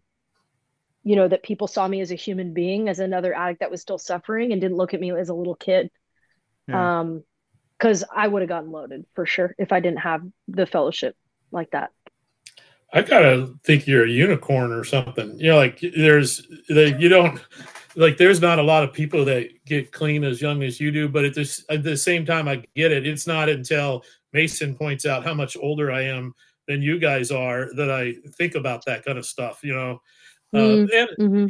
that people saw me as a human being, as another addict that was still suffering, and didn't look at me as a little kid. Yeah. Um, because I would have gotten loaded for sure if I didn't have the fellowship like that. I gotta think you're a unicorn or something. Like you don't like there's not a lot of people that get clean as young as you do, but at the same time, I get it. It's not until Mason points out how much older I am than you guys are that I think about that kind of stuff. And Mm-hmm.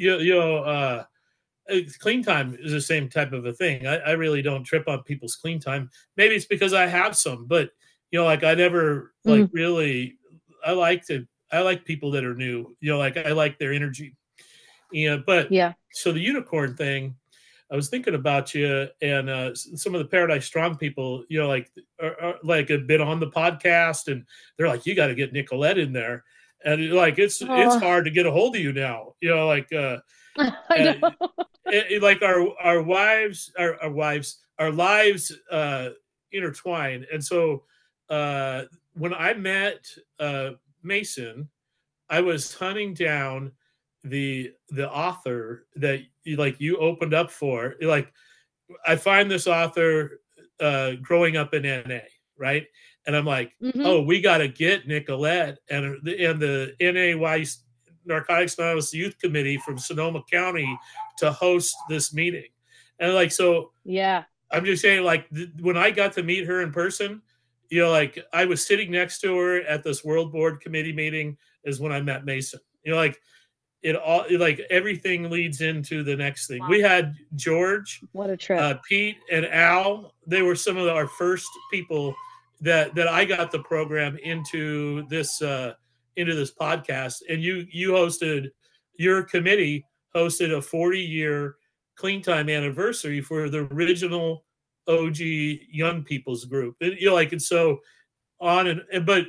clean time is the same type of a thing. I really don't trip on people's clean time. Maybe it's because I have some, but like I never like Mm. really. I like people that are new. Like I like their energy. But Yeah. so the unicorn thing, I was thinking about you and some of the Paradise Strong people, like like have been on the podcast, and they're like, you got to get Nicolette in there, and like it's Oh, hard to get a hold of you now, like I uh, know. like our wives, our lives intertwine, and so when I met Mason, I was hunting down the author that you opened up for. Like I find this author growing up in NA, right? And I'm like, Hmm. oh, we got to get Nicolette and the NAY Narcotics Anonymous Youth Committee from Sonoma County to host this meeting. And like, so Yeah. I'm just saying, like, when I got to meet her in person, like I was sitting next to her at this World Board Committee meeting is when I met Mason. Like like everything leads into the next thing. We had George, What a trip. Pete, and Al. They were some of our first people that I got the program into this podcast. And you hosted, your committee hosted a 40-year clean time anniversary for the original OG Young People's Group. And so on but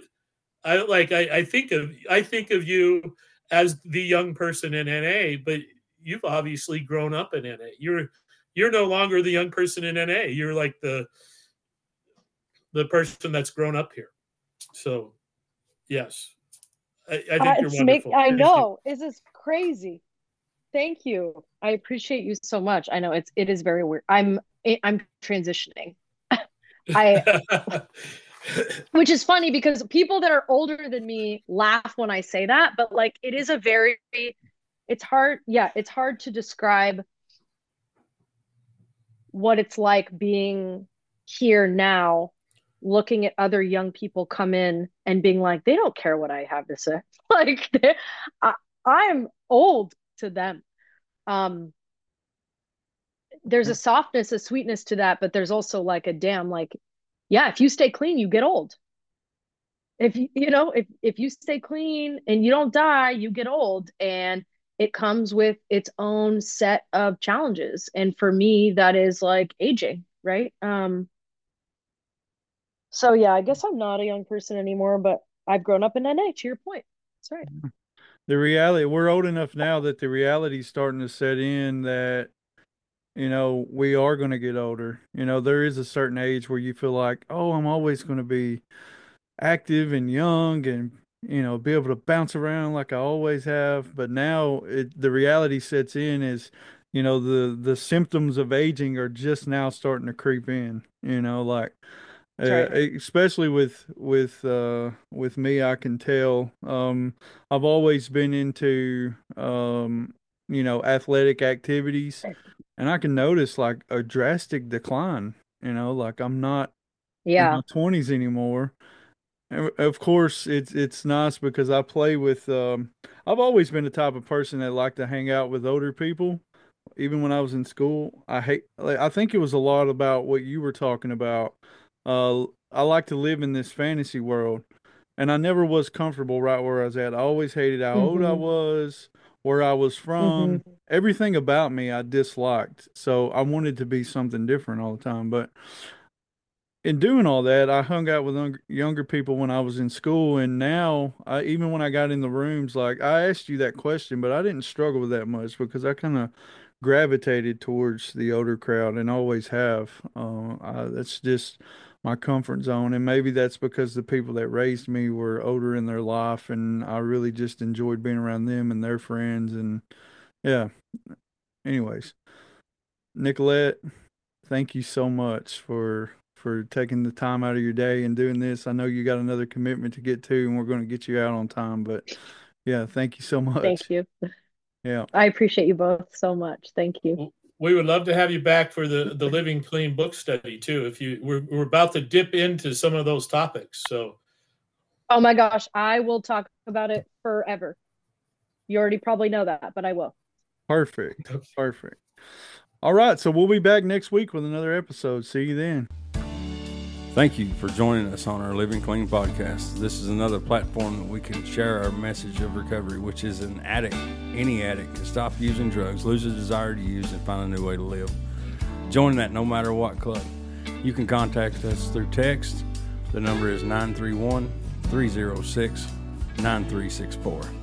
I think of you as the young person in NA, but you've obviously grown up in NA. You're no longer the young person in NA. You're like the person that's grown up here. So yes, I think you're wonderful. I Thank you. know. This is crazy. Thank you. I appreciate you so much. I know it is very weird. I'm transitioning. I Which is funny because people that are older than me laugh when I say that, but like it is a very it's hard, yeah, it's hard to describe what it's like being here now, looking at other young people come in and being like, they don't care what I have to say. Like I, I'm old to them. Um, there's a softness, a sweetness to that, but there's also like a damn, like, yeah, if you stay clean, you get old. If if you stay clean and you don't die, you get old, and it comes with its own set of challenges. And for me, that is like aging, right? So yeah, I guess I'm not a young person anymore, but I've grown up in NA, to your point. That's right. The reality, we're old enough now that the reality's starting to set in that, we are going to get older. There is a certain age where you feel like, oh, I'm always going to be active and young and, be able to bounce around like I always have. But now the reality sets in is, the symptoms of aging are just now starting to creep in, like, That's right. especially with me, I can tell. I've always been into athletic activities, and I can notice like a drastic decline. Like I'm not in my Yeah. 20s anymore. And of course, it's nice because I play with. I've always been the type of person that liked to hang out with older people. Even when I was in school, I think it was a lot about what you were talking about. I like to live in this fantasy world, and I never was comfortable right where I was at. I always hated how old I Hmm. was, where I was from, Hmm. everything about me I disliked. So I wanted to be something different all the time. But in doing all that, I hung out with younger people when I was in school, and now, even when I got in the rooms, like I asked you that question, but I didn't struggle with that much because I kind of gravitated towards the older crowd and always have. That's just my comfort zone, and maybe that's because the people that raised me were older in their life, and I really just enjoyed being around them and their friends, and yeah. Anyways, Nicolette, thank you so much for taking the time out of your day and doing this. I know you got another commitment to get to, and we're going to get you out on time, but yeah, thank you so Thank much. you. Yeah. I appreciate you both so much. Thank you. We would love to have you back for the Living Clean book study too. If we're about to dip into some of those topics, so Oh my gosh, I will talk about it forever. You already probably know that, but I will. Perfect. Perfect. All right. So we'll be back next week with another episode. See you then. Thank you for joining us on our Living Clean podcast. This is another platform that we can share our message of recovery, which is an addict, any addict, can stop using drugs, lose a desire to use, and find a new way to live. Join that no matter what club. You can contact us through text. The number is 931-306-9364.